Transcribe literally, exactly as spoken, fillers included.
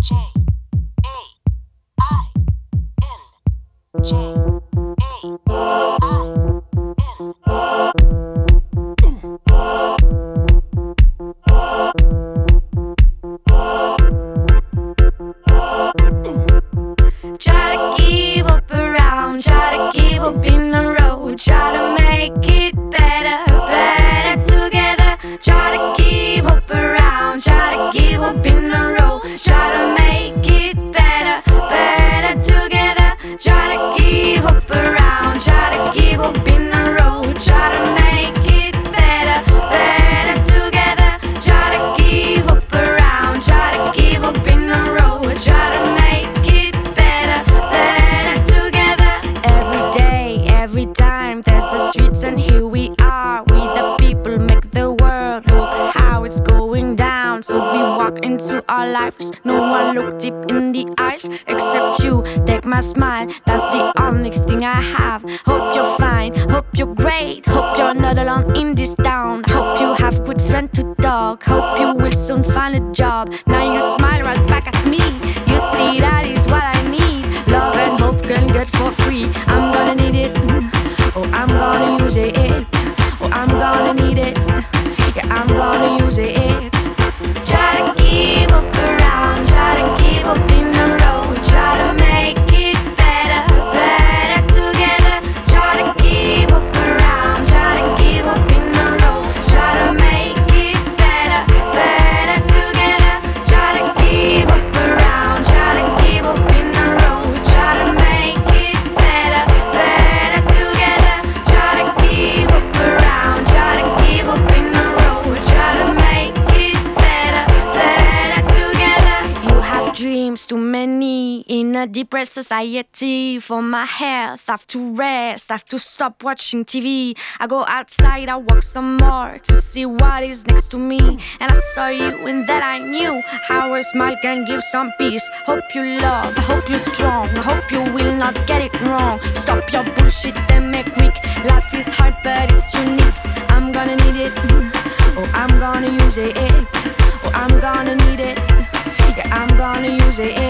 J A I N J A I Try to keep up around, try to keep up in the road, try to make it better, better together. Try to keep up around, try to keep up in the road, try to make it better, better together. Try to keep up around, try to keep up in the road, try to make it better, better together. Try to keep up around, try to keep up in the road, try to make it better, better together. Every day, every time, there's the streets and here we are. We the people make the world. Look how it's going down. So we walk into our lives. No one look deep in the eyes except you. Take my smile, that's the only thing I have. Hope you're fine, hope you're great, hope you're not alone in this town. Hope you have good friend to talk, hope you will soon find a job. Now you smile right back at me. You see that is what I need. Love and hope can get for free. I'm gonna need it. Oh, I'm gonna use it. Oh, I'm gonna need it. Yeah, I'm gonna use it. Try to keep up around, try to keep up in the road, try to make it better, better together. Try to keep up around, try to keep up in the road, try to make it better, better together. Try to keep up around, try to keep up in the road, try to make it better, better together. Try to keep up around, try to keep up in the road, try to make it better, better together. You have dreams, too many, in a depressed society. For my health, I have to rest, I have to stop watching T V. I go outside, I walk some more to see what is next to me. And I saw you and that I knew how a smile can give some peace. Hope you love, I hope you're strong, I hope you will not get it wrong. Stop your bullshit and make quick. Life is hard but it's unique. I'm gonna need it. Oh, I'm gonna use it. Oh, I'm gonna need it. Yeah, I'm gonna use it.